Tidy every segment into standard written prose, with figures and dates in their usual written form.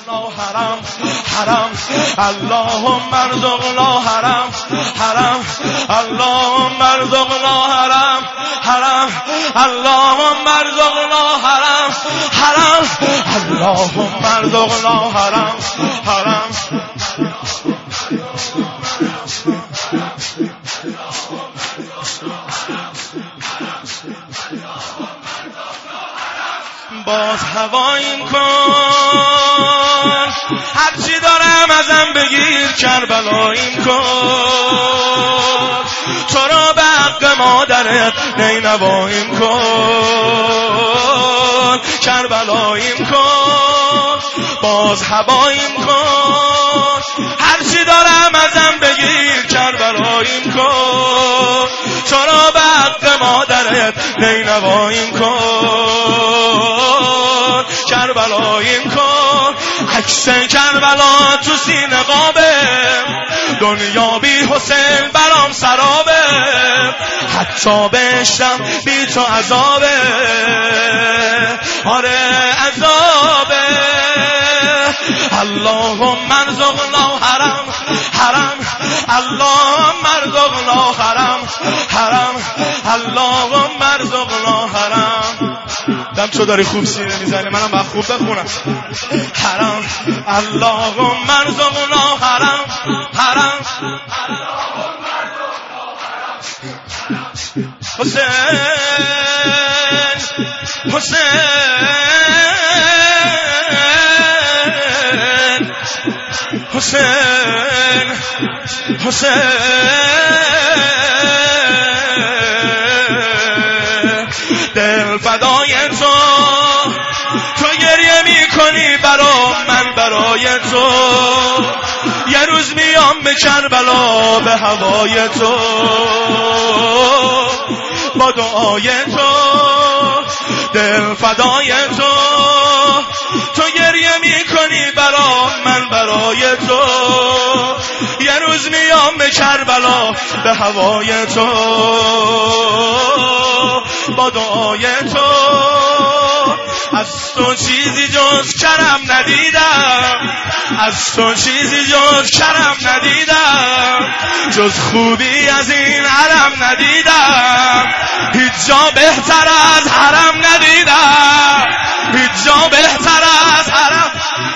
حرم حرم اللهم ارزقنا حرم حرم اللهم ارزقنا حرم حرم اللهم ارزقنا حرم حرم اللهم ارزقنا حرم حرم باز هواییم کن هرچی دارم ازم بگیر کربلاییم کن تو را به حق مادرت نینواییم کن کربلاییم کن باز هواییم کن هرچی دارم ازم بگیر کربلاییم کن تو را به حق مادرت نینواییم کن کربلاییم کن عکس کربلا تو سینه قابه دنیا بی حسین برام سرابه حتی بشتم بی تو عذابه آره عذابه اللهم ارزقنا حرم حرم اللهم ارزقنا حرم حرم اللهم ارزقنا حرم دم تو داری خوب سینه میزنی منم باید خوب بخونم حرم اللهم ارزقنا حرم حرم حسین حسین حسین حسین دل فدای تو تو گریه میکنی برام من برای تو یه روز میام به کربلا به هوای تو با دعای تو دل فدای تو تو گریه میکنی برام من برای تو یه روز میام به کربلا به هوای تو با دعای تو از تو چیزی جز کرم ندیدم از تو چیزی جز کرم ندیدم جز خوبی از این حرم ندیدم هیچ جا بهتر از حرم ندیدم هیچ جا بهتر از حرم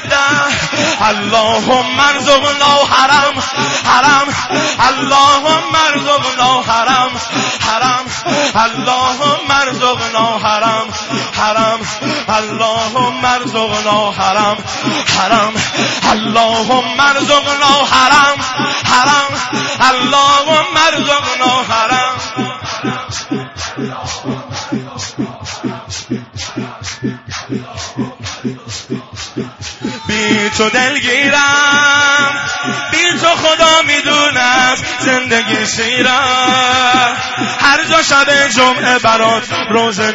اللهم ارزقنا حرم حرم اللهم ارزقنا حرم حرم اللهم ارزقنا حرم حرم اللهم ارزقنا حرم حرم اللهم ارزقنا حرم حرم اللهم ارزقنا حرم بی تو دلگیرم بی تو خدا میدونم زندگی سیرم هر جا شب جمعه برات روزه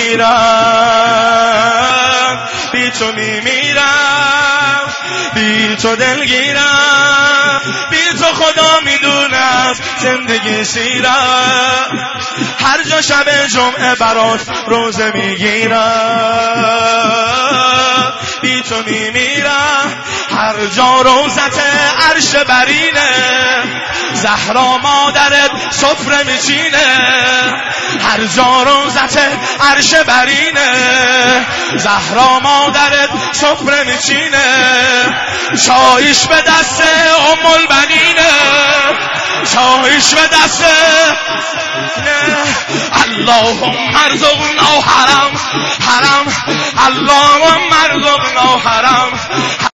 میگیرم بی تو میمیرم بی تو دلگیرم بی تو خدا میدونم زندگی سیرم هر جا شب جمعه برات روزه میگیرم بی تو میمیرم هر جا روزت عرش برینه زهرا مادرت سفره میچینه هر جا روزت عرش برینه زهرا مادرت سفره میچینه چایش به دست ام البنینه چایش به دست اللهم ارزقنا حرم حرم اللهم ارزقنا حرم